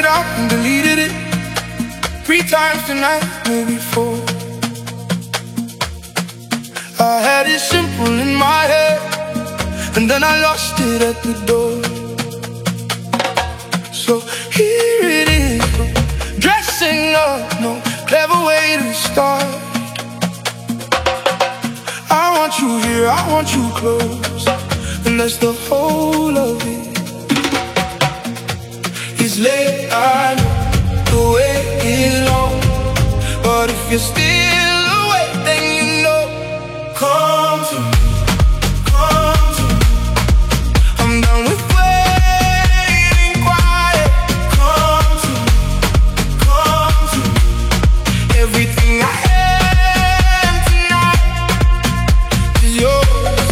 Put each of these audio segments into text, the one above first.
it out and deleted it 3 times tonight, maybe 4. I had it simple in my head, and then I lost it at the door. So here it is, dressing up, no clever way to start. I want you here, I want you close, and that's the whole of it. It's late, I know, the wait is long, but if you're still awake, then you know. Come to me, come to me. I'm done with waiting quiet. Come to me, come to me. Everything I am tonight is yours.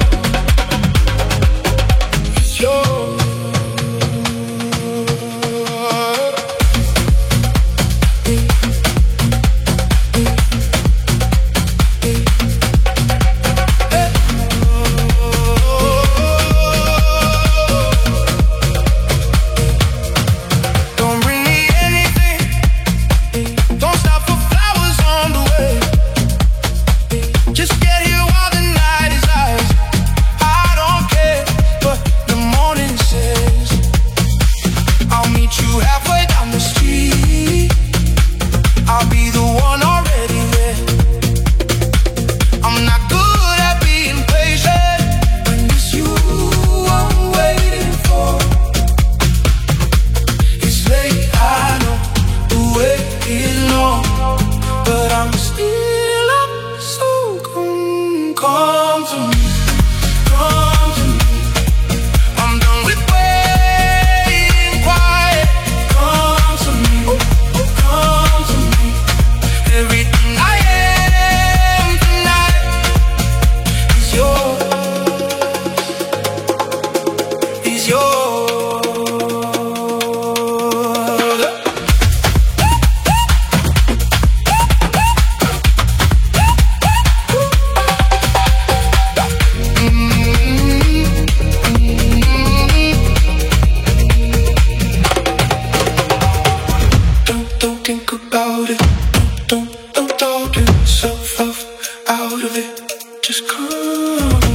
It's yours. Come to me, come to me. I'm done with waiting quiet. Come to me, come to me. Everything I am tonight is yours, is yours. Don't think about it. Don't talk yourself out of it. Just come.